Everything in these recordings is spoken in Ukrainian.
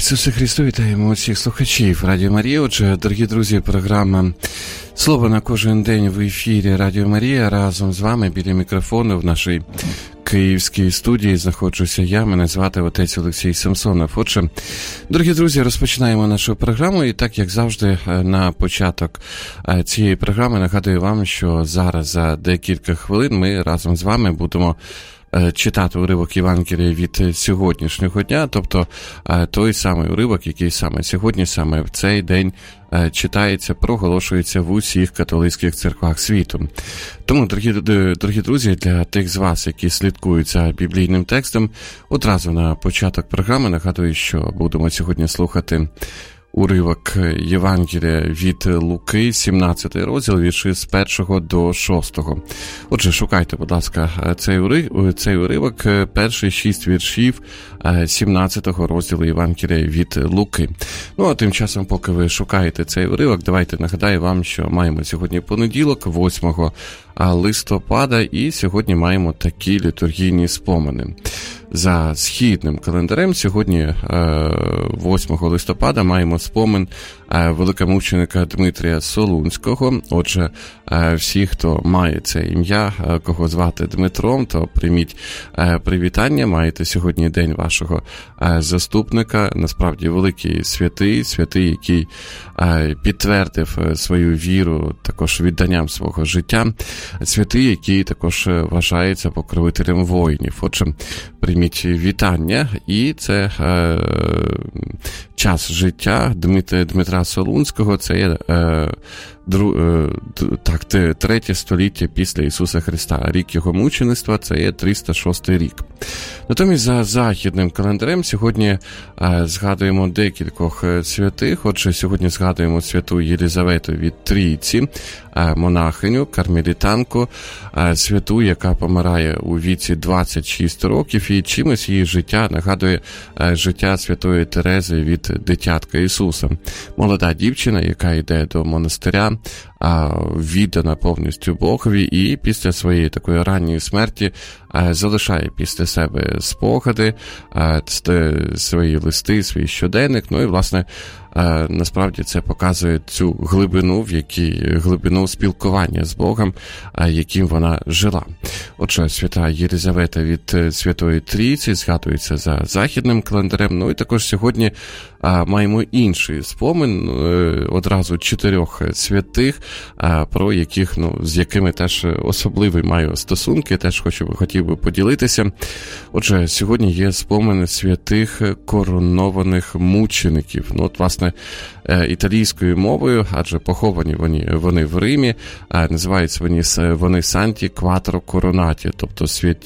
Ісусе Христу, вітаємо усіх слухачів Радіо Марія. Отже, дорогі друзі, програма «Слово на кожен день» в ефірі Радіо Марія. Разом з вами біля мікрофону в нашій київській студії знаходжуся я. Мене звати отець Олексій Самсонов. Отже, дорогі друзі, розпочинаємо нашу програму. І так, як завжди, на початок цієї програми нагадую вам, що зараз за декілька хвилин ми разом з вами будемо читати уривок Євангелія від сьогоднішнього дня, тобто той самий уривок, який саме сьогодні, саме в цей день читається, проголошується в усіх католицьких церквах світу. Тому, дорогі друзі, для тих з вас, які слідкують за біблійним текстом, одразу на початок програми нагадую, що будемо сьогодні слухати уривок Євангелія від Луки, 17 розділ, вірші з 1 до 6. Отже, шукайте, будь ласка, цей уривок, перші 6 віршів 17 розділу Євангелія від Луки. Ну, а тим часом, поки ви шукаєте цей уривок, давайте нагадаю вам, що маємо сьогодні понеділок, 8 листопада, і сьогодні маємо такі літургійні спомини. За східним календарем сьогодні, 8 листопада, маємо спомин великомученика Дмитрія Солунського. Отже, всі, хто має це ім'я, кого звати Дмитром, то прийміть привітання. Маєте сьогодні день вашого заступника. Насправді великий святий, який підтвердив свою віру також відданням свого життя. Святий, який також вважається покровителем воїнів. Отже, прийміть вітання, і це час життя Дмитра Солунського, це є 3 століття після Ісуса Христа. Рік його мучеництва – це є 306 рік. Натомість за західним календарем сьогодні згадуємо декількох святих. Отже, сьогодні згадуємо святу Єлизавету від Трійці, монахиню, кармелітанку, святу, яка помирає у віці 26 років, і чимось її життя нагадує життя святої Терези від дитятка Ісуса. Молода дівчина, яка йде до монастиря, віддана повністю Богові, і після своєї такої ранньої смерті залишає після себе спогади, свої листи, свій щоденник. Ну і, власне, насправді це показує цю глибину спілкування з Богом, яким вона жила. Отже, свята Єлизавета від Святої Трійці згадується за західним календарем. Ну і також сьогодні маємо інший спомин, одразу 4 святих, про яких, з якими теж особливий маю стосунки, теж хотів би поділитися. Отже, сьогодні є спомин святих коронованих мучеників. Власне, італійською мовою, адже поховані вони в Римі, називаються вони Санті Кватро Коронаті, тобто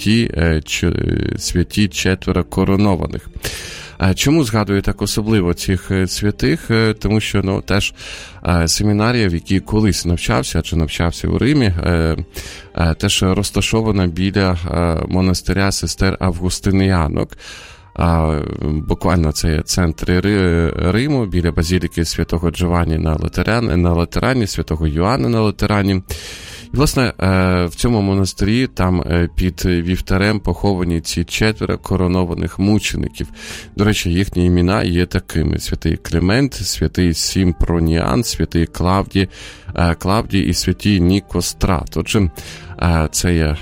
святі 4 коронованих. Чому згадую так особливо цих святих? Тому що теж семінарія, в якій колись навчався у Римі, теж розташована біля монастиря сестер Августиніанок. Буквально це є центр Риму, біля базіліки святого Джованні на Латерані, святого Йоанна на Латерані. І, власне, в цьому монастирі там під вівтарем поховані ці 4 коронованих мучеників. До речі, їхні імена є такими: святий Климент, святий Сімпроніан, святий Клавдій і святий Нікострат. Отже, це є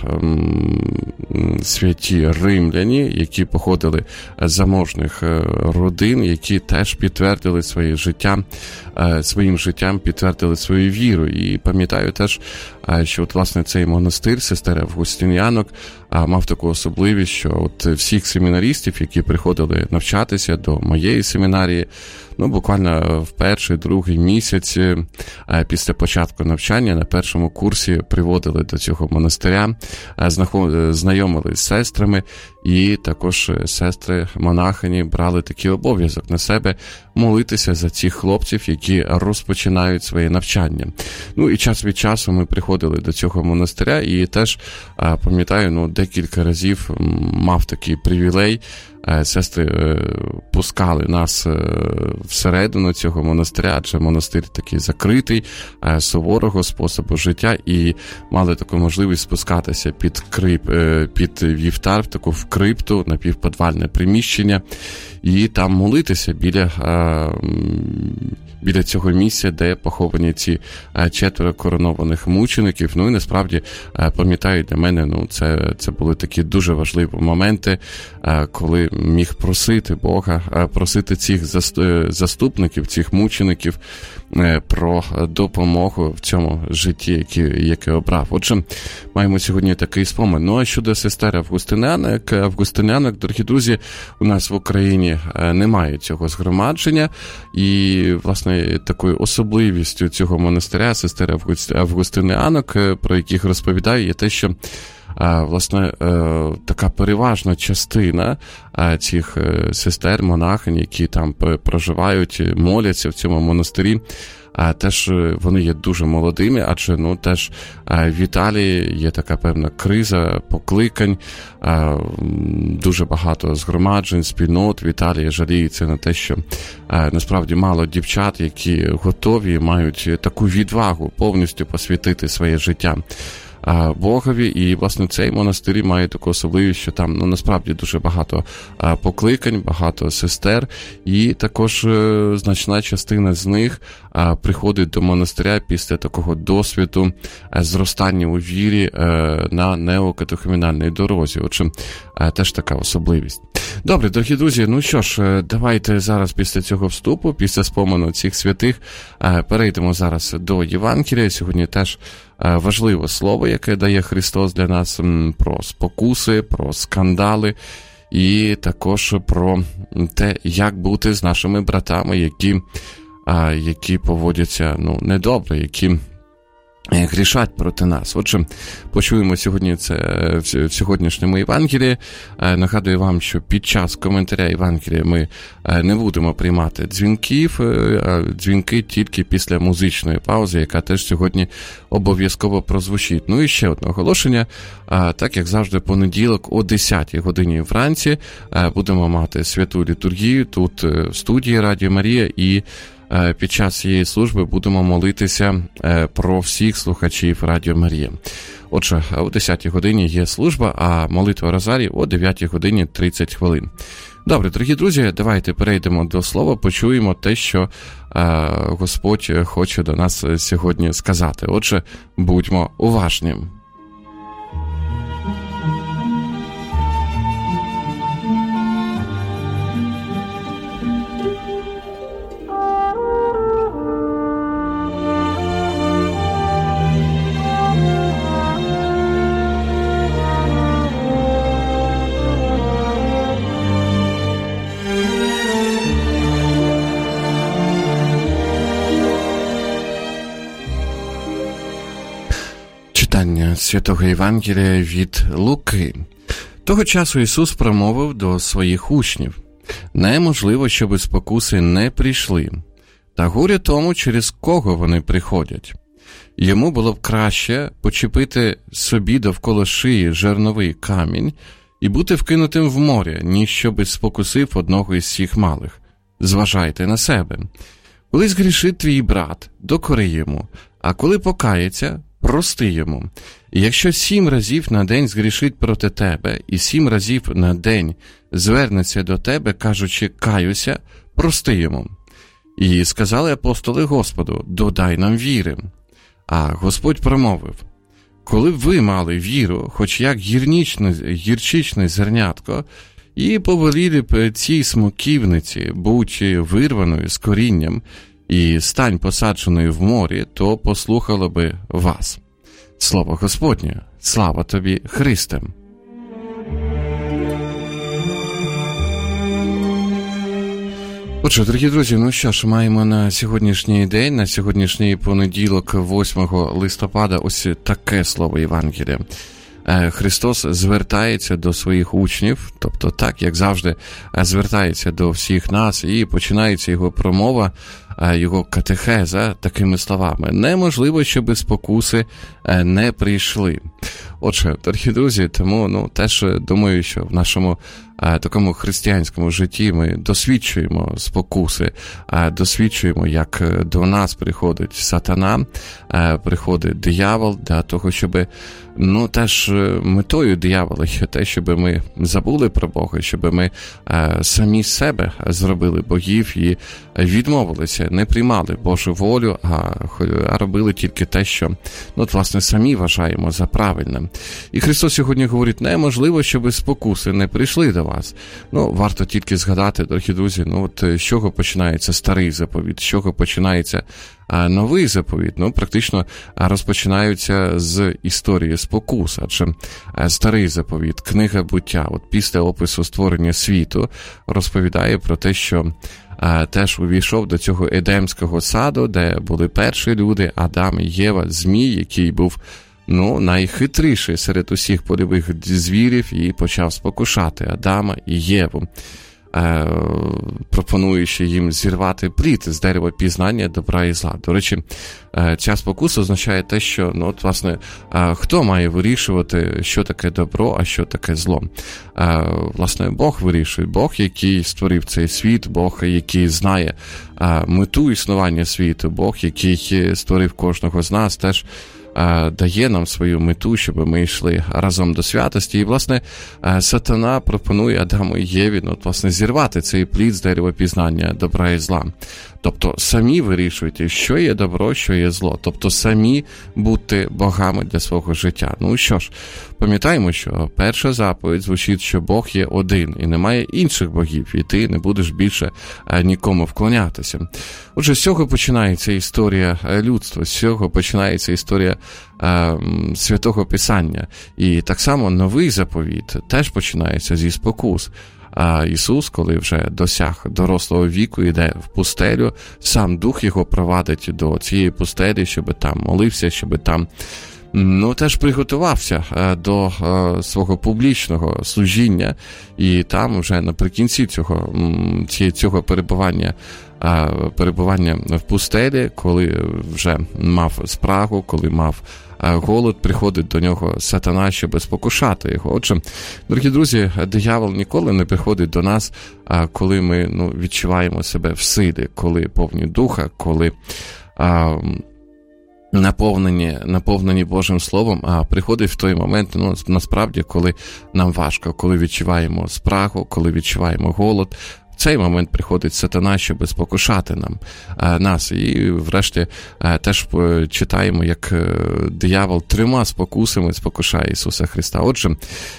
святі римляні, які походили з заможних родин, які теж підтвердили своїм життям підтвердили свою віру. І пам'ятаю теж, що власне цей монастир сестер Августинянок мав таку особливість, що всіх семінаристів, які приходили навчатися до моєї семінарії, буквально в перший, другий місяць після початку навчання на першому курсі приводили до цього монастиря, знайомились з сестрами, і також сестри-монахині брали такий обов'язок на себе молитися за цих хлопців, які розпочинають своє навчання. І час від часу ми приходили до цього монастиря, і теж, пам'ятаю, декілька разів мав такий привілей сестри пускали нас всередину цього монастиря, адже монастир такий закритий, суворого способу життя, і мали таку можливість спускатися під вівтар, в таку в крипту, напівподвальне приміщення, і там молитися біля цього місця, де поховані ці 4 коронованих мучеників. Ну і насправді, пам'ятаю, для мене, це були такі дуже важливі моменти, коли міг просити Бога, просити цих заступників, цих мучеників про допомогу в цьому житті, яке обрав. Отже, маємо сьогодні такий спомин. Ну а щодо сестер августинянок, дорогі друзі, у нас в Україні немає цього згромадження, і, власне, такою особливістю цього монастиря, сестер августинянок, про яких розповідаю, є те, що власне, така переважна частина цих сестер, монахинь, які там проживають, моляться в цьому монастирі, теж вони є дуже молодими, адже, теж в Італії є така певна криза покликань, дуже багато згромаджень, спільнот в Італії жаліються на те, що насправді мало дівчат, які готові, мають таку відвагу повністю посвятити своє життя Богові, і, власне, цей монастир має таку особливість, що там, насправді, дуже багато покликань, багато сестер, і також значна частина з них приходить до монастиря після такого досвіду зростання у вірі на неокатехумінальній дорозі. Отже, теж така особливість. Добре, дорогі друзі, ну що ж, давайте зараз після цього вступу, після спомену цих святих, перейдемо зараз до Євангелія. Сьогодні теж важливе слово, яке дає Христос для нас, про спокуси, про скандали і також про те, як бути з нашими братами, які поводяться недобре, які грішать проти нас. Отже, почуємо сьогодні це в сьогоднішньому Євангелії. Нагадую вам, що під час коментаря Євангелія ми не будемо приймати дзвінки тільки після музичної паузи, яка теж сьогодні обов'язково прозвучить. Ну і ще одне оголошення. Так, як завжди, понеділок о 10-й годині вранці будемо мати святу літургію тут в студії Радіо Марія, і під час цієї служби будемо молитися про всіх слухачів Радіо Марія. Отже, о 10-й годині є служба, а молитва Розарії о 9-й годині 30 хвилин. Добре, дорогі друзі, давайте перейдемо до слова, почуємо те, що Господь хоче до нас сьогодні сказати. Отже, будьмо уважні. Святого Євангелія від Луки. Того часу Ісус промовив до своїх учнів: «Неможливо, щоби спокуси не прийшли, та горя тому, через кого вони приходять. Йому було б краще почепити собі довкола шиї жерновий камінь і бути вкинутим в море, ніж щоби спокусив одного із всіх малих. Зважайте на себе. Коли згрішить твій брат, докори йому, а коли покається, прости йому. І якщо 7 разів на день згрішить проти тебе, і 7 разів на день звернеться до тебе, кажучи «каюся», прости йому». І сказали апостоли Господу: «Додай нам віри». А Господь промовив: «Коли б ви мали віру, хоч як гірчичне зернятко, і повеліли б цій смоківниці, будь вирваною з корінням, і стань посадженою в морі, то послухало би вас». Слово Господнє. Слава тобі, Христе. Отже, дорогі друзі, ну що ж, маємо на сьогоднішній день, на сьогоднішній понеділок, 8 листопада, ось таке слово Євангелія. Христос звертається до своїх учнів, тобто так, як завжди, звертається до всіх нас, і починається його промова його катехеза такими словами: неможливо, щоб спокуси не прийшли. Отже, дорогі друзі, тому теж думаю, що в нашому такому християнському житті ми досвідчуємо спокуси, досвідчуємо, як до нас приходить сатана, приходить диявол для того, щоб, теж метою диявола є те, щоб ми забули про Бога, щоб ми самі себе зробили богів і відмовилися, не приймали Божу волю, а робили тільки те, що, власне, самі вважаємо за правильне. І Христос сьогодні говорить: неможливо, щоб спокуси не прийшли до вас. Варто тільки згадати, дорогі друзі, з чого починається старий заповіт, з чого починається новий заповіт. Практично розпочинаються з історії спокус, адже старий заповіт, книга буття, після опису створення світу, розповідає про те, що теж увійшов до цього Едемського саду, де були перші люди, Адам і Єва, Змій, який був найхитріший серед усіх польових звірів, і почав спокушати Адама і Єву, пропонуючи їм зірвати плід з дерева пізнання добра і зла. До речі, ця спокуса означає те, що, власне, хто має вирішувати, що таке добро, а що таке зло? Власне, Бог вирішує. Бог, який створив цей світ, Бог, який знає мету існування світу, Бог, який створив кожного з нас, теж дає нам свою мету, щоб ми йшли разом до святості. І, власне, сатана пропонує Адаму і Єві, зірвати цей плід з дерева пізнання добра і зла. Тобто самі вирішуйте, що є добро, що є зло. Тобто самі будьте богами для свого життя. Що ж, пам'ятаємо, що перша заповідь звучить, що Бог є один і немає інших богів, і ти не будеш більше нікому вклонятися. Отже, з цього починається історія людства, з цього починається історія Святого Писання. І так само новий заповіт теж починається зі спокус. Ісус, коли вже досяг дорослого віку, йде в пустелю, сам Дух його провадить до цієї пустелі, щоб там молився, щоб там теж приготувався до свого публічного служіння, і там вже наприкінці цього перебування в пустелі, коли вже мав спрагу, коли мав голод, приходить до нього сатана, щоб спокушати його. Отже, дорогі друзі, диявол ніколи не приходить до нас, коли ми відчуваємо себе в силі, коли повні духа, коли наповнені Божим Словом, а приходить в той момент, насправді, коли нам важко, коли відчуваємо спрагу, коли відчуваємо голод. В цей момент приходить сатана, щоб спокушати нас. І врешті теж читаємо, як диявол 3 спокусами спокушає Ісуса Христа. Отже,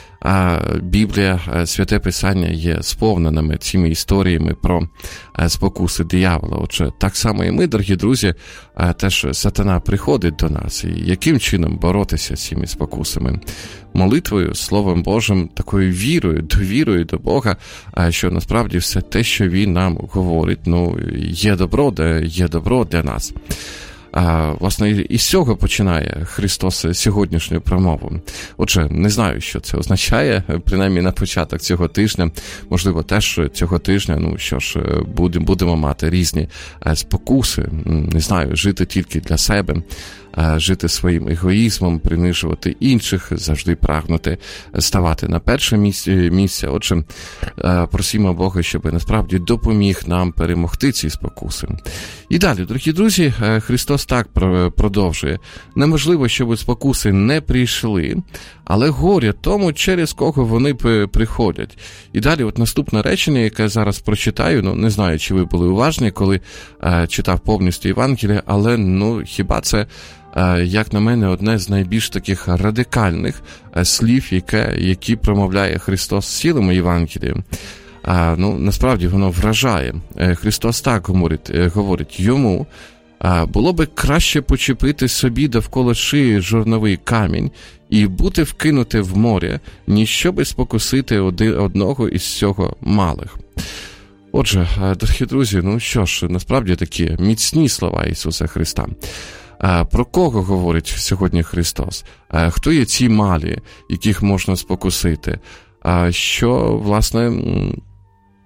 Біблія, Святе Писання є сповненими цими історіями про спокуси диявола. Отже, так само і ми, дорогі друзі, теж сатана приходить до нас. І яким чином боротися з цими спокусами? Молитвою, Словом Божим, такою вірою, довірою до Бога, що насправді все те, що Він нам говорить, є добро для нас. Власне, із цього починає Христос сьогоднішню промову. Отже, не знаю, що це означає, принаймні на початок цього тижня, можливо, теж цього тижня, будемо мати різні спокуси, не знаю, жити тільки для себе, жити своїм егоїзмом, принижувати інших, завжди прагнути ставати на перше місце. Отже, просимо Бога, щоб насправді допоміг нам перемогти ці спокуси. І далі, дорогі друзі, Христос так продовжує. Неможливо, щоб спокуси не прийшли, але горе тому, через кого вони приходять. І далі наступне речення, яке я зараз прочитаю, не знаю, чи ви були уважні, коли читав повністю Євангелія, але хіба це, як на мене, одне з найбільш таких радикальних слів, які промовляє Христос з цілим Євангелієм. Насправді воно вражає. Христос так говорить йому: було би краще почепити собі довкола шиї жорновий камінь і бути вкинуте в море, ніж щоби спокусити одного із цього малих. Отже, дорогі друзі, що ж, насправді такі міцні слова Ісуса Христа. Про кого говорить сьогодні Христос? Хто є ці малі, яких можна спокусити? Що, власне,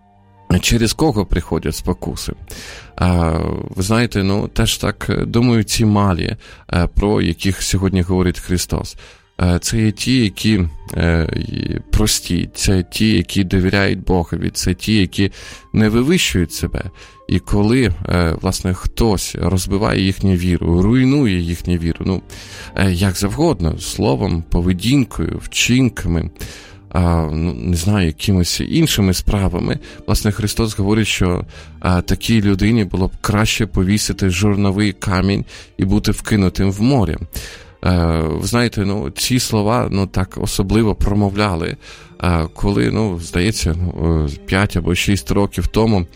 через кого приходять спокуси? Ви знаєте, теж так думають ці малі, про яких сьогодні говорить Христос. Це є ті, які прості, це ті, які довіряють Богові, це ті, які не вивищують себе. І коли, власне, хтось розбиває їхню віру, руйнує їхню віру, як завгодно, словом, поведінкою, вчинками, не знаю, якимось іншими справами, власне, Христос говорить, що такій людині було б краще повісити жорновий камінь і бути вкинутим в море. Ви знаєте, ці слова, так особливо промовляли, коли, здається, 5 або 6 років тому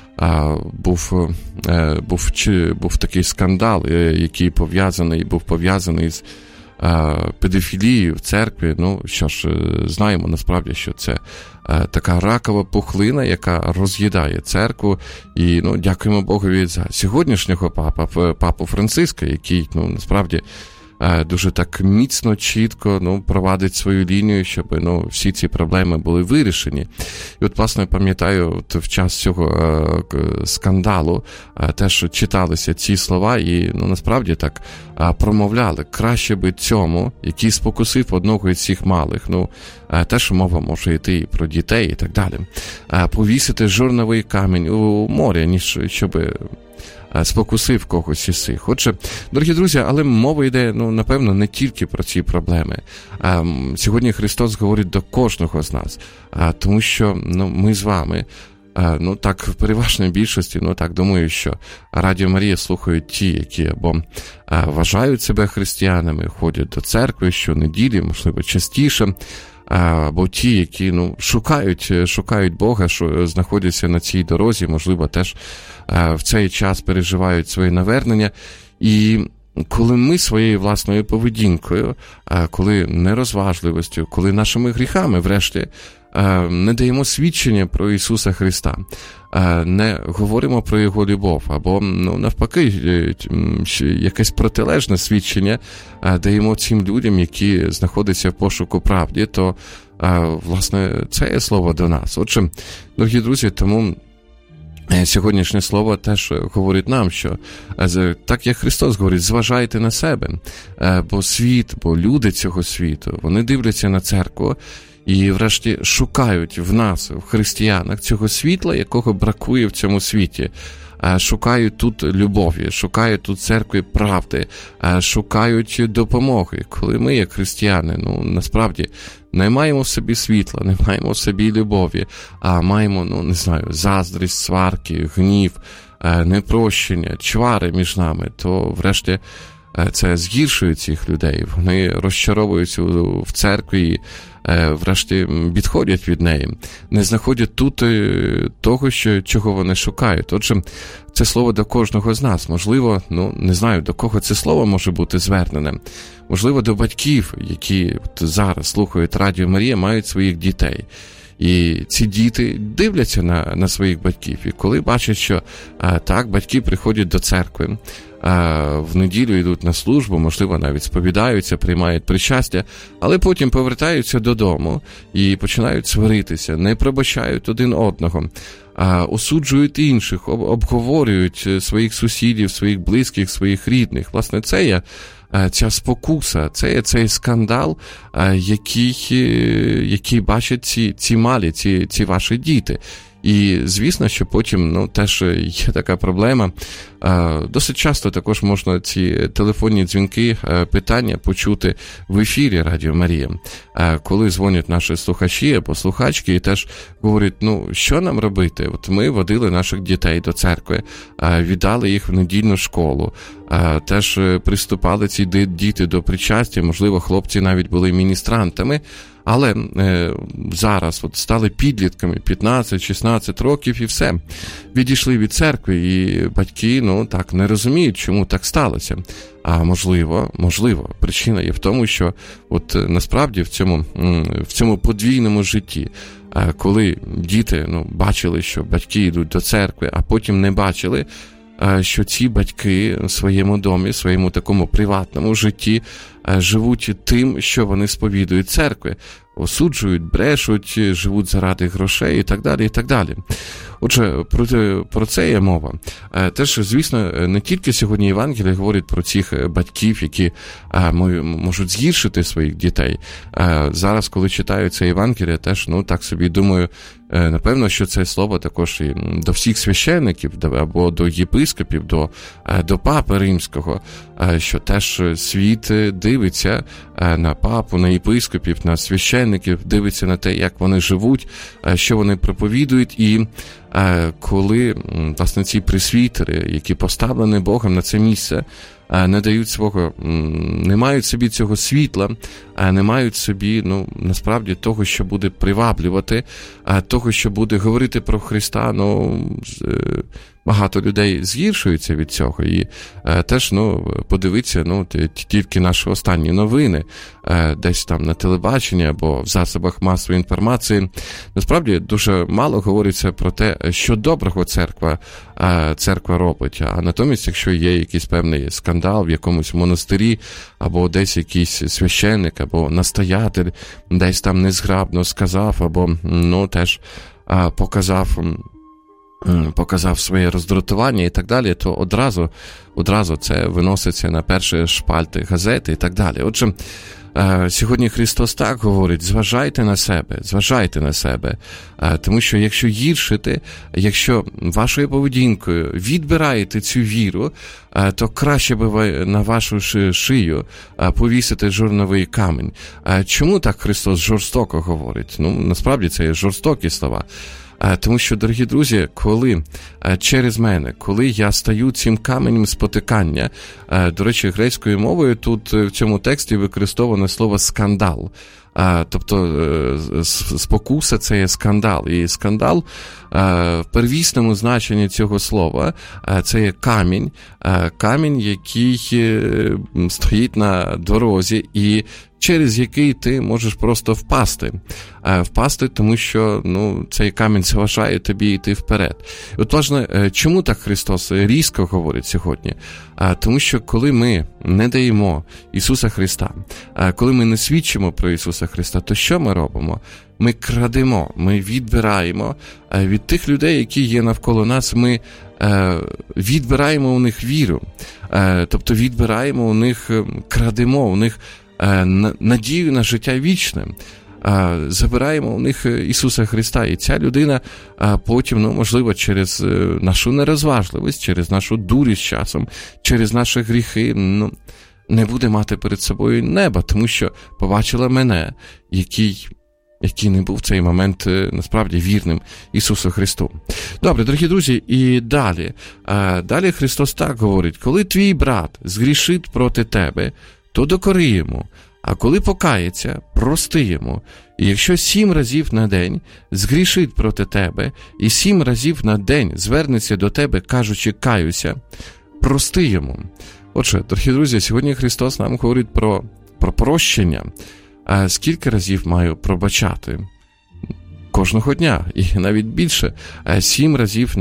був такий скандал, який був пов'язаний з педофілією в церкві. Що ж, знаємо насправді, що це така ракова пухлина, яка роз'їдає церкву. І, дякуємо Богові за сьогоднішнього папу Франциска, який, насправді, дуже так міцно, чітко провадить свою лінію, щоб всі ці проблеми були вирішені. І от, власне, пам'ятаю, в час цього скандалу теж читалися ці слова і, насправді, так промовляли. Краще би цьому, який спокусив одного із цих малих, теж мова може йти і про дітей і так далі, повісити жорновий камінь у морі, ніж щоб спокусив когось із цих. Отже, дорогі друзі, але мова йде, напевно, не тільки про ці проблеми. Сьогодні Христос говорить до кожного з нас, тому що ми з вами, так, в переважній більшості, так, думаю, що Радіо Марія слухають ті, які або вважають себе християнами, ходять до церкви щонеділі, можливо, частіше, або ті, які шукають Бога, що знаходяться на цій дорозі, можливо, теж в цей час переживають своє навернення. І коли ми своєю власною поведінкою, коли нерозважливостю, коли нашими гріхами, врешті, не даємо свідчення про Ісуса Христа, не говоримо про Його любов, або, навпаки, якесь протилежне свідчення даємо цим людям, які знаходяться в пошуку правди, то, власне, це є слово до нас. Отже, дорогі друзі, тому сьогоднішнє слово теж говорить нам, що так як Христос говорить, зважайте на себе, бо люди цього світу, вони дивляться на церкву і врешті шукають в нас, в християнах, цього світла, якого бракує в цьому світі. Шукають тут любові, шукають тут церкви правди, шукають допомоги. Коли ми, як християни, насправді не маємо в собі світла, не маємо в собі любові, а маємо, заздрість, сварки, гнів, непрощення, чвари між нами, то врешті це згіршує цих людей. Вони розчаровуються в церкві і врешті відходять від неї. Не знаходять тут того, чого вони шукають. Отже, це слово до кожного з нас. Можливо, не знаю, до кого це слово може бути звернене. Можливо, до батьків, які зараз слухають Радіо Марія, мають своїх дітей. І ці діти дивляться на своїх батьків. І коли бачать, що так, батьки приходять до церкви, в неділю йдуть на службу, можливо, навіть сповідаються, приймають причастя, але потім повертаються додому і починають сваритися, не пробачають один одного, осуджують інших, обговорюють своїх сусідів, своїх близьких, своїх рідних. Власне, це є ця спокуса, це є цей скандал, який бачать ці малі, ці ваші діти. І, звісно, що потім, теж є така проблема. Досить часто також можна ці телефонні дзвінки, питання почути в ефірі Радіо Марія. Коли дзвонять наші слухачі або слухачки і теж говорять, що нам робити? От ми водили наших дітей до церкви, віддали їх в недільну школу, теж приступали ці діти до причастя, можливо, хлопці навіть були міністрантами, але зараз стали підлітками, 15-16 років і все. Відійшли від церкви, і батьки, так, не розуміють, чому так сталося. А можливо, причина є в тому, що насправді в цьому подвійному житті, коли діти, бачили, що батьки йдуть до церкви, а потім не бачили, що ці батьки в своєму домі, в своєму такому приватному житті живуть тим, що вони сповідують церкви, осуджують, брешуть, живуть заради грошей і так далі, і так далі. Отже, про це є мова. Теж, звісно, не тільки сьогодні Євангеліє говорить про цих батьків, які можуть згіршити своїх дітей. Зараз, коли читаю це Євангеліє, теж, так собі думаю, напевно, що це слово також і до всіх священників, або до єпископів, до папи римського, що теж світ дивиться на папу, на єпископів, на священників, дивиться на те, як вони живуть, що вони проповідують, і коли, власне, ці пресвітери, які поставлені Богом на це місце, не мають собі цього світла, не мають собі, насправді, того, що буде приваблювати, того, що буде говорити про Христа, багато людей згіршуються від цього. І теж, подивіться, тільки наші останні новини, десь там на телебаченні або в засобах масової інформації, насправді дуже мало говориться про те, що доброго церква робить. А натомість, якщо є якийсь певний скандал в якомусь монастирі, або десь якийсь священник, або настоятель десь там незграбно сказав, або, теж показав своє роздратування і так далі, то одразу це виноситься на перші шпальти газети і так далі. Отже, сьогодні Христос так говорить: зважайте на себе, тому що якщо гіршите, якщо вашою поведінкою відбираєте цю віру, то краще би ви на вашу шию повісити жорновий камінь. Чому так Христос жорстоко говорить? Насправді це є жорстокі слова. Тому що, дорогі друзі, коли через мене, коли я стаю цим каменем спотикання, до речі, грецькою мовою тут в цьому тексті використоване слово «скандал». Тобто спокуса – це є скандал. І скандал в первісному значенні цього слова – це є камінь, який стоїть на дорозі і через який ти можеш просто впасти, тому що цей камінь заважає тобі йти вперед. От, власне, чому так Христос різко говорить сьогодні? Тому що коли ми не даємо Ісуса Христа, коли ми не свідчимо про Ісуса Христа, то що ми робимо? Ми крадемо, ми відбираємо від тих людей, які є навколо нас, ми відбираємо у них віру, тобто відбираємо у них, крадемо у них надію на життя вічне, забираємо у них Ісуса Христа. І ця людина потім, можливо, через нашу нерозважливість, через нашу дурість часом, через наші гріхи, не буде мати перед собою неба, тому що побачила мене, який не був в цей момент насправді вірним Ісусу Христу. Добре, дорогі друзі, і далі. Далі Христос так говорить: коли твій брат згрішить проти тебе, то докори йому, а коли покається, прости йому. І якщо 7 разів на день згрішить проти тебе, і 7 разів на день звернеться до тебе, кажучи «каюся», прости йому. Отже, дорогі друзі, сьогодні Христос нам говорить про прощення. Скільки разів маю пробачати? Кожного дня, і навіть більше. 7 разів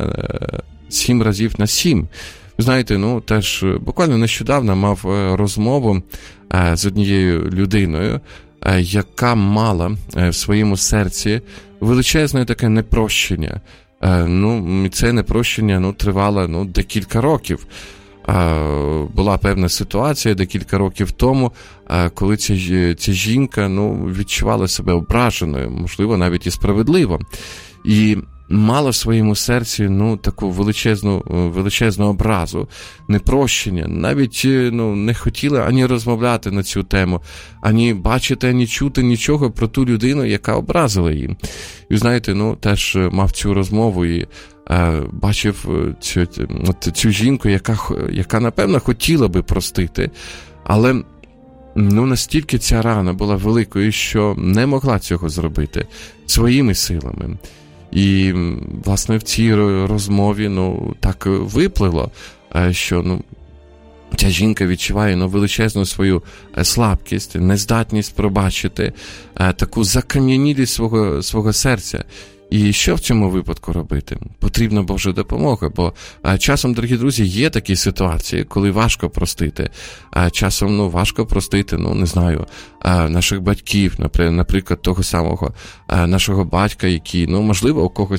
на 7. Ви знаєте, теж буквально нещодавно мав розмову з однією людиною, яка мала в своєму серці величезне таке непрощення. І це непрощення тривало декілька років. Була певна ситуація декілька років тому, коли ця жінка відчувала себе ображеною, можливо, навіть і справедливо. І мала в своєму серці таку величезну образу, непрощення. Навіть не хотіла ані розмовляти на цю тему, ані бачити, ані чути нічого про ту людину, яка образила її. І знаєте, теж мав цю розмову і бачив цю жінку, яка напевно хотіла би простити, але настільки ця рана була великою, що не могла цього зробити своїми силами. І, власне, в цій розмові, так виплило, що, ця жінка відчуває, величезну свою слабкість, нездатність пробачити, таку закам'янілість свого серця. І що в цьому випадку робити? Потрібна Божа допомога, бо часом, дорогі друзі, є такі ситуації, коли важко простити. Часом, важко простити, наших батьків, наприклад, того самого нашого батька, який, можливо, у когось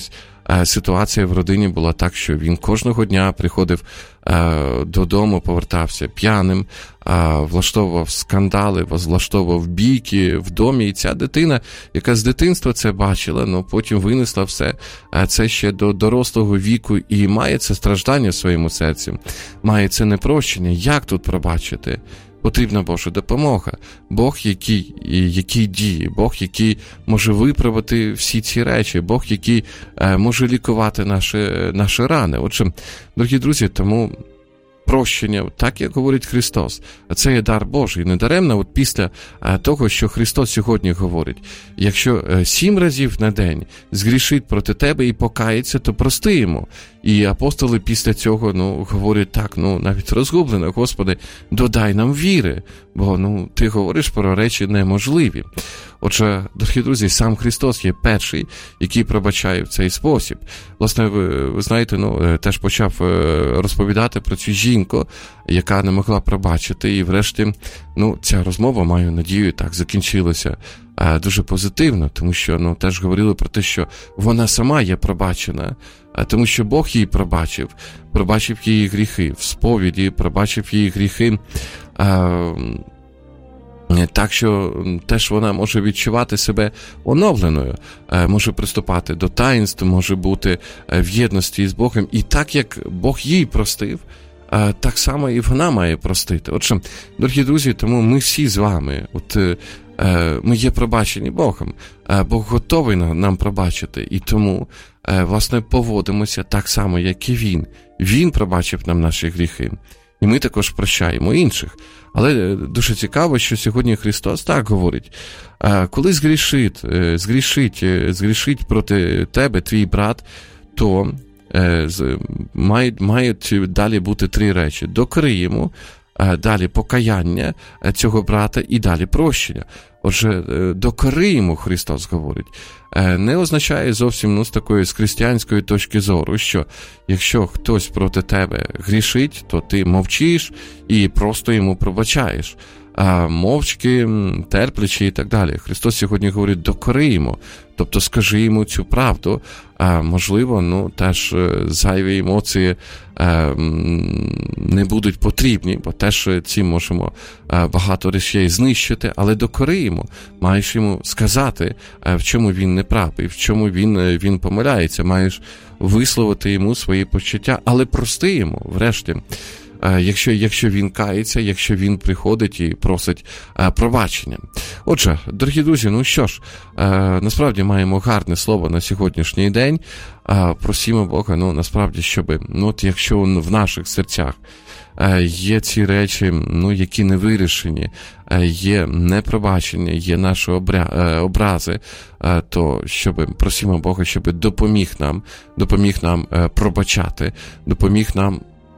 ситуація в родині була так, що він кожного дня приходив додому, повертався п'яним, влаштовував скандали, влаштовував бійки в домі. І ця дитина, яка з дитинства це бачила, потім винесла все це ще до дорослого віку і має це страждання в своєму серці, має це непрощення. Як тут пробачити? Потрібна Божа допомога. Бог, який діє, Бог, який може виправити всі ці речі, Бог, який може лікувати наші рани. Отже, дорогі друзі, тому прощення, так як говорить Христос, це є дар Божий. Недаремно після того, що Христос сьогодні говорить, якщо 7 разів на день згрішить проти тебе і покається, то прости йому. І апостоли після цього, говорять так, навіть розгублено: Господи, додай нам віри, бо, Ти говориш про речі неможливі. Отже, дорогі друзі, сам Христос є перший, який пробачає в цей спосіб. Власне, ви знаєте, теж почав розповідати про цю жінку, яка не могла пробачити, і врешті, ця розмова, маю надію, так закінчилася дуже позитивно, тому що, теж говорили про те, що вона сама є пробачена, тому що Бог її пробачив її гріхи в сповіді, пробачив її гріхи, так що теж вона може відчувати себе оновленою, може приступати до таїнств, може бути в єдності з Богом. І так, як Бог їй простив, так само і вона має простити. Отже, дорогі друзі, тому ми всі з вами, ми є пробачені Богом. Бог готовий нам пробачити, і тому, власне, поводимося так само, як і Він. Він пробачив нам наші гріхи. І ми також прощаємо інших. Але дуже цікаво, що сьогодні Христос так говорить: коли згрішить проти тебе твій брат, то мають далі бути 3 речі. Докори йому, далі покаяння цього брата і далі прощення. Отже, докори йому, Христос говорить, не означає зовсім з такої християнської точки зору, що якщо хтось проти тебе грішить, то ти мовчиш і просто йому пробачаєш. Мовчки, терплячи і так далі. Христос сьогодні говорить: докори йому, тобто скажи йому цю правду. Можливо, теж зайві емоції не будуть потрібні, бо теж ці можемо багато речей знищити, але докори йому, маєш йому сказати, в чому він не правий, в чому він помиляється, маєш висловити йому свої почуття, але прости йому, врешті. Якщо він кається, якщо він приходить і просить пробачення. Отже, дорогі друзі, що ж, насправді маємо гарне слово на сьогоднішній день. Просімо Бога, насправді, щоб, якщо в наших серцях є ці речі, які не вирішені, є непробачення, є наші образи, то просімо Бога, щоб допоміг нам пробачати, допоміг нам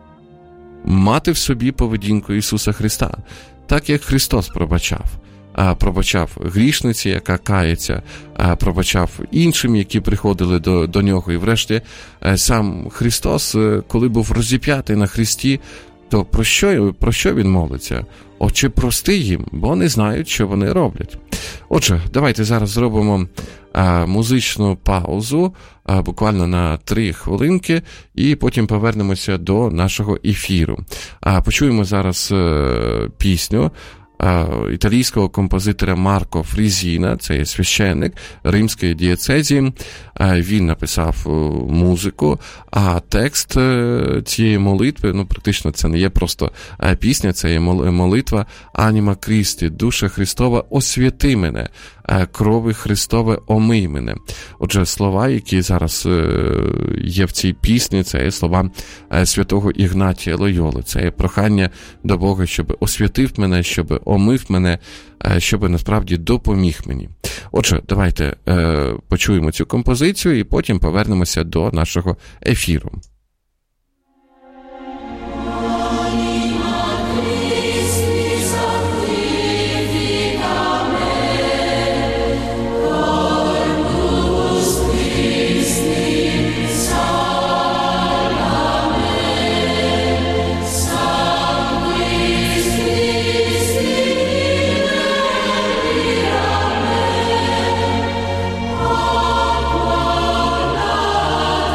мати в собі поведінку Ісуса Христа, так як Христос пробачав грішниці, яка кається, пробачав іншим, які приходили до Нього. І врешті сам Христос, коли був розіп'ятий на хресті, то про що Він молиться? Отче, прости їм, бо не знають, що вони роблять. Отже, давайте зараз зробимо музичну паузу, буквально на 3 хвилинки, і потім повернемося до нашого ефіру. Почуємо зараз пісню італійського композитора Марко Фрізіна, це є священник римської дієцезії. Він написав музику, а текст цієї молитви, практично це не є просто пісня, це є молитва «Аніма Крісті», «Душа Христова, освяти мене, крови Христове, омий мене». Отже, слова, які зараз є в цій пісні, це є слова святого Ігнатія Лойоли. Це є прохання до Бога, щоб освятив мене, щоб омив мене, щоб насправді допоміг мені. Отже, давайте почуємо цю композицію і потім повернемося до нашого ефіру. Oh,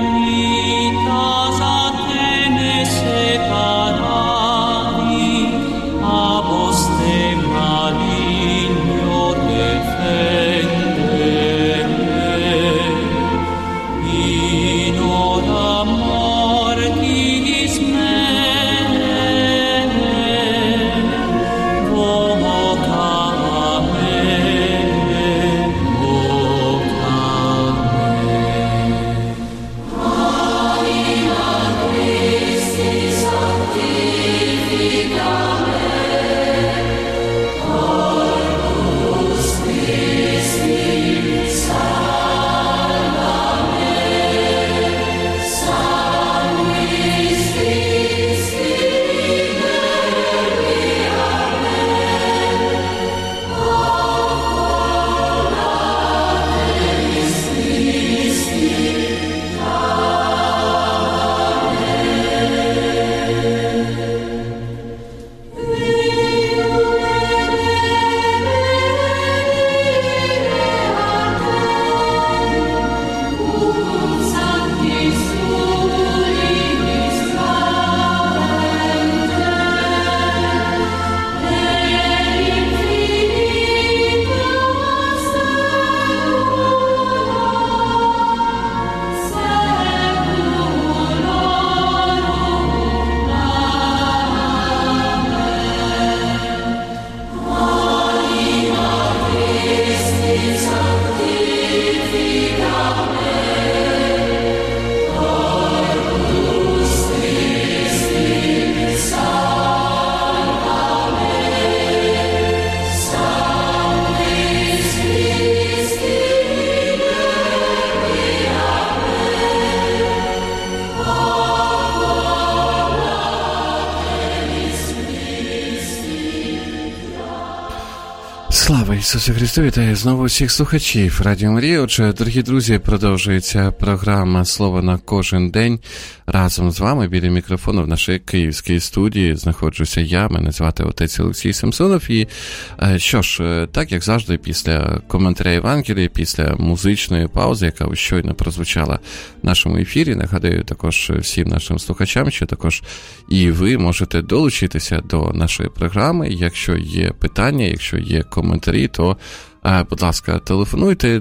Слава Ісусу Христу! Вітаю знову всіх слухачів Радіо Марія. Отже, дорогі друзі, продовжується програма «Слово на кожен день». Разом з вами біля мікрофону в нашій київській студії знаходжуся я, мене звати отець Олексій Самсонов. І що ж, так як завжди, після коментаря Євангелія, після музичної паузи, яка щойно прозвучала в нашому ефірі, нагадую також всім нашим слухачам, що також і ви можете долучитися до нашої програми. Якщо є питання, якщо є коментарі, то, будь ласка, телефонуйте,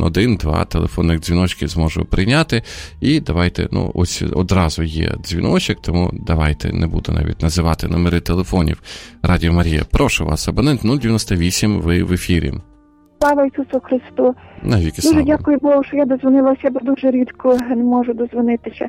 1-2 телефонних дзвіночки зможу прийняти. І давайте, ось одразу є дзвіночок, тому давайте, не буду навіть називати номери телефонів Радіо Марія. Прошу вас, абонент 098, ви в ефірі. Слава Ісусу Христу! Навіки слава. Дуже дякую Богу, що я дозвонилася, бо дуже рідко не можу дозвонитися.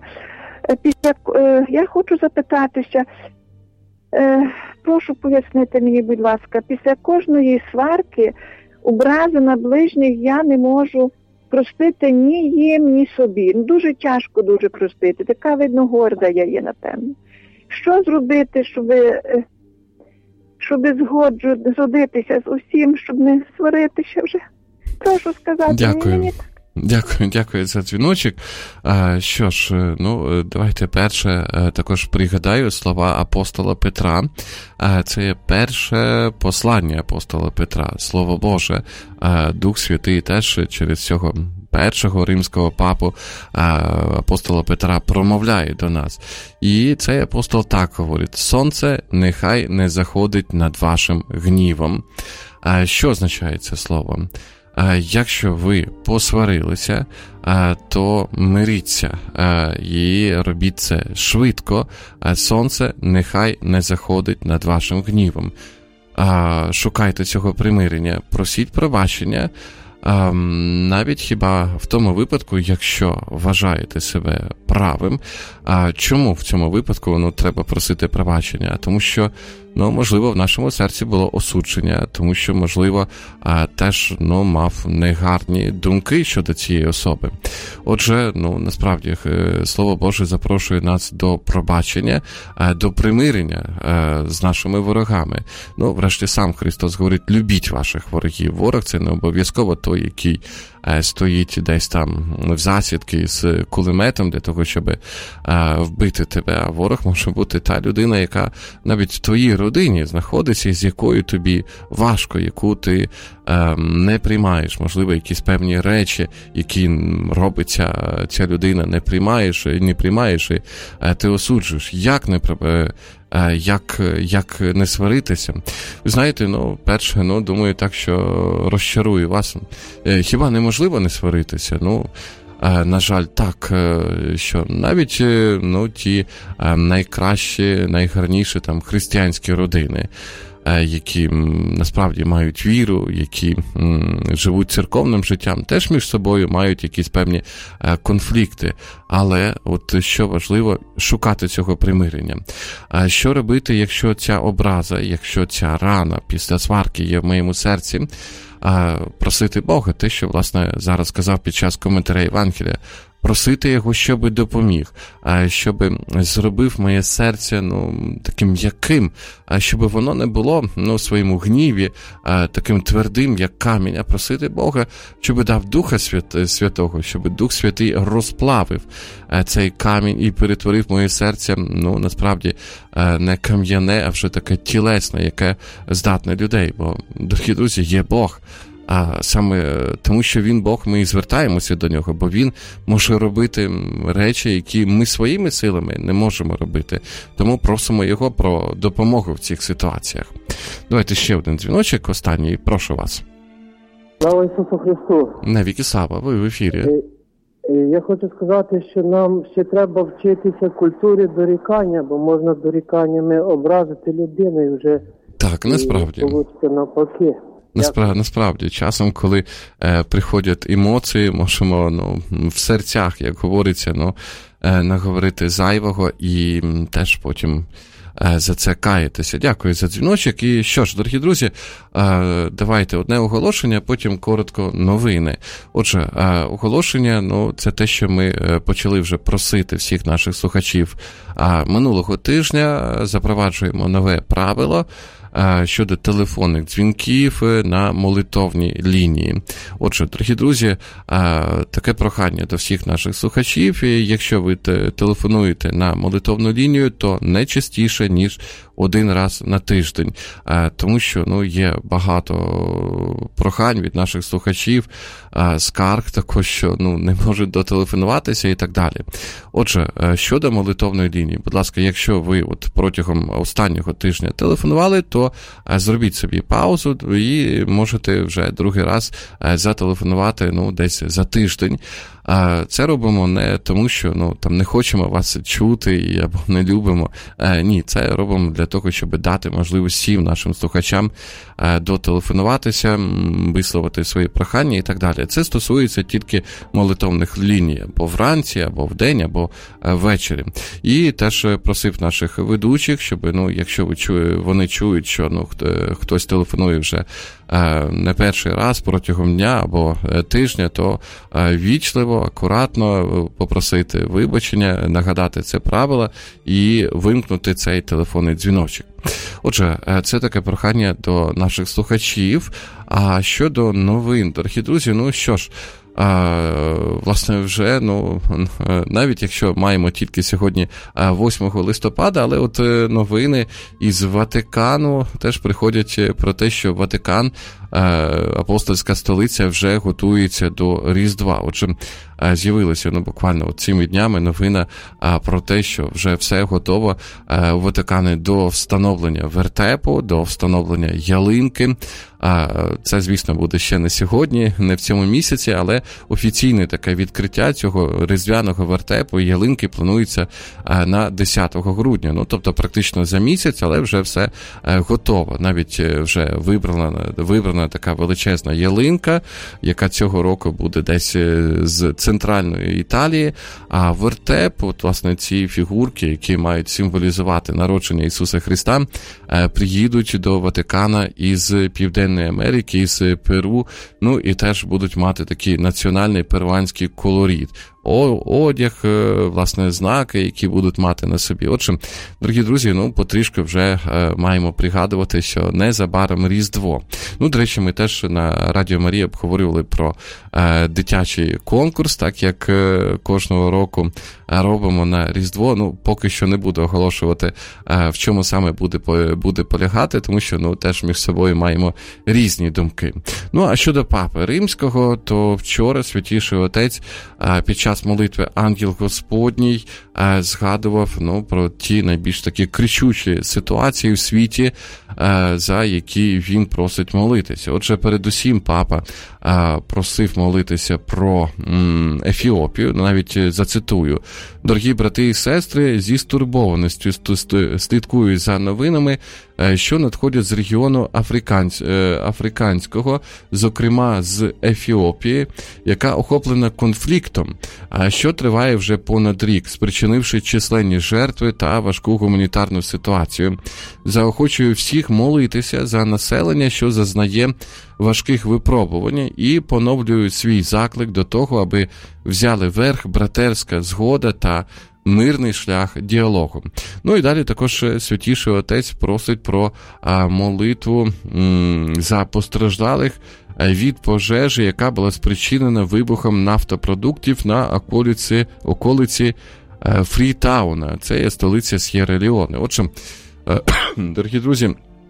Я хочу запитатися, прошу пояснити мені, будь ласка, після кожної сварки образи на ближніх я не можу простити ні їм, ні собі. Дуже тяжко дуже простити. Така, видно, горда я є, напевно. Що зробити, щоб згодитися з усім, щоб не сваритися вже? Прошу сказати. Дякую. Дякую за дзвіночок. Що ж, давайте перше також пригадаю слова апостола Петра. Це є перше послання апостола Петра, Слово Боже. Дух Святий теж через цього першого римського папу апостола Петра промовляє до нас. І цей апостол так говорить: «Сонце нехай не заходить над вашим гнівом». Що означає це слово? Якщо ви посварилися, то миріться і робіть це швидко. Сонце нехай не заходить над вашим гнівом. Шукайте цього примирення, просіть пробачення, навіть хіба в тому випадку, якщо вважаєте себе правим. Чому в цьому випадку треба просити пробачення? Тому що, можливо, в нашому серці було осудження, тому що, можливо, теж, мав негарні думки щодо цієї особи. Отже, насправді, Слово Боже запрошує нас до пробачення, до примирення з нашими ворогами. Врешті сам Христос говорить: любіть ваших ворогів. Ворог – це не обов'язково той, який стоїть десь там в засідки з кулеметом для того, щоб вбити тебе. А ворог може бути та людина, яка навіть в твоїй родині знаходиться, з якою тобі важко, яку ти не приймаєш. Можливо, якісь певні речі, які робить ця людина, не приймаєш, і ти осуджуєш. Як не сваритися? Ви знаєте, перше, думаю так, що розчарую вас. Хіба неможливо не сваритися? На жаль, так, що навіть ті найкращі, найгарніші там християнські родини, які насправді мають віру, які живуть церковним життям, теж між собою мають якісь певні конфлікти. Але от що важливо, шукати цього примирення. А що робити, якщо ця образа, якщо ця рана після сварки є в моєму серці? Просити Бога, те, що, власне, зараз сказав під час коментаря Євангелія, просити Його, щоб допоміг, щоб зробив моє серце таким м'яким, щоб воно не було в своєму гніві таким твердим, як камінь, а просити Бога, щоб дав Духа Святого, щоб Дух Святий розплавив цей камінь і перетворив моє серце, насправді, не кам'яне, а вже таке тілесне, яке здатне людей. Бо, дорогі друзі, є Бог. А саме тому, що Він Бог, ми і звертаємося до Нього, бо Він може робити речі, які ми своїми силами не можемо робити. Тому просимо Його про допомогу в цих ситуаціях. Давайте ще один дзвіночок, останній, прошу вас. Слава Ісусу Христу! Навіки слава, ви в ефірі. Я хочу сказати, що нам ще треба вчитися культурі дорікання, бо можна доріканнями образити людину і вже... Так, насправді. Получиться навпаки. Насправді, часом, коли приходять емоції, можемо в серцях, як говориться, наговорити зайвого і теж потім за це каятися. Дякую за дзвіночок. І що ж, дорогі друзі, давайте одне оголошення, потім коротко новини. Отже, оголошення, це те, що ми почали вже просити всіх наших слухачів. Минулого тижня запроваджуємо нове правило щодо телефонних дзвінків на молитовній лінії. Отже, дорогі друзі, таке прохання до всіх наших слухачів. Якщо ви телефонуєте на молитовну лінію, то не частіше, ніж один раз на тиждень. Тому що, є багато прохань від наших слухачів, скарг також, що, не можуть дотелефонуватися і так далі. Отже, щодо молитовної лінії, будь ласка, якщо ви протягом останнього тижня телефонували, то зробіть собі паузу і можете вже другий раз зателефонувати, десь за тиждень. Це робимо не тому, що там не хочемо вас чути або не любимо. Ні, це робимо для того, щоб дати можливість всім нашим слухачам дотелефонуватися, висловити свої прохання і так далі. Це стосується тільки молитовних ліній, або вранці, або вдень, або ввечері. І теж просив наших ведучих, щоб, якщо вони чують, що хтось телефонує вже не перший раз протягом дня або тижня, то вічливо, акуратно попросити вибачення, нагадати це правило і вимкнути цей телефонний дзвіночок. Отже, це таке прохання до наших слухачів. А щодо новин, дорогі друзі, що ж, власне, вже, навіть якщо маємо тільки сьогодні 8 листопада, але от новини із Ватикану теж приходять про те, що Ватикан, апостольська столиця, вже готується до Різдва. Отже, з'явилася буквально цими днями новина про те, що вже все готово у Ватикані до встановлення вертепу, до встановлення ялинки. Це, звісно, буде ще не сьогодні, не в цьому місяці, але офіційне таке відкриття цього різдвяного вертепу і ялинки планується на 10 грудня. Тобто практично за місяць, але вже все готово. Навіть вже вибрана така величезна ялинка, яка цього року буде десь з центральної Італії. А вертеп, власне, ці фігурки, які мають символізувати народження Ісуса Христа, приїдуть до Ватикана із Південної Америки, із Перу, і теж будуть мати такий національний перуанський колорит. одяг, власне, знаки, які будуть мати на собі. Отже, дорогі друзі, потрішки вже маємо пригадувати, що незабаром Різдво. До речі, ми теж на Радіо Марія обговорювали про дитячий конкурс, так як кожного року робимо на Різдво. Поки що не буду оголошувати, в чому саме буде полягати, тому що теж між собою маємо різні думки. А щодо Папи Римського, то вчора Святіший Отець під час молитви «Ангел Господній» згадував про ті найбільш такі кричущі ситуації в світі, за які він просить молитися. Отже, передусім Папа просив молитися про Ефіопію, навіть зацитую: «Дорогі брати і сестри, зі стурбованістю слідкую за новинами, що надходять з регіону африканського, зокрема з Ефіопії, яка охоплена конфліктом, що триває вже понад рік, спричинивши численні жертви та важку гуманітарну ситуацію. Заохочую всіх молитися за населення, що зазнає важких випробувань, і поновлюю свій заклик до того, аби взяли верх братерська згода та мирний шлях діалогу». І далі також Святіший Отець просить про молитву за постраждалих від пожежі, яка була спричинена вибухом нафтопродуктів на околиці Фрітауна. Це є столиця С'єра-Леоне. Отже, дорогі друзі,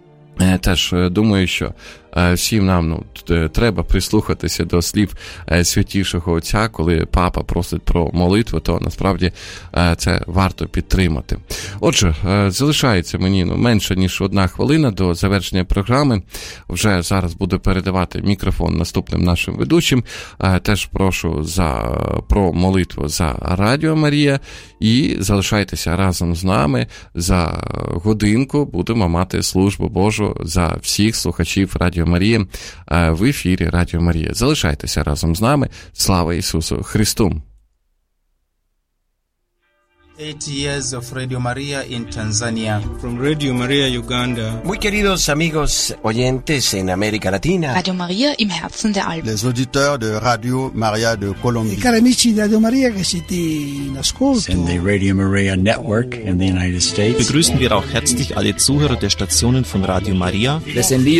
теж думаю, що всім нам треба прислухатися до слів Святішого Отця, коли Папа просить про молитву, то насправді це варто підтримати. Отже, залишається мені менше ніж 1 хвилина до завершення програми. Вже зараз буду передавати мікрофон наступним нашим ведучим. Теж прошу про молитву за Радіо Марія і залишайтеся разом з нами. За годинку будемо мати службу Божу за всіх слухачів Радіо Марія в ефірі Радіо Марія. Залишайтеся разом з нами. Слава Ісусу Христу! 8 years of Radio Maria in Tanzania. From Radio Maria Uganda. Muy queridos amigos oyentes en América Latina. Radio Maria im Herzen der Alpen. Les auditeurs de Radio Maria de Colombie. Cari amici di Radio Maria che siete in ascolto. In the Radio Maria Network in the United States. Begrüßen wir auch herzlich alle Zuhörer der Stationen von Radio Maria. Les envío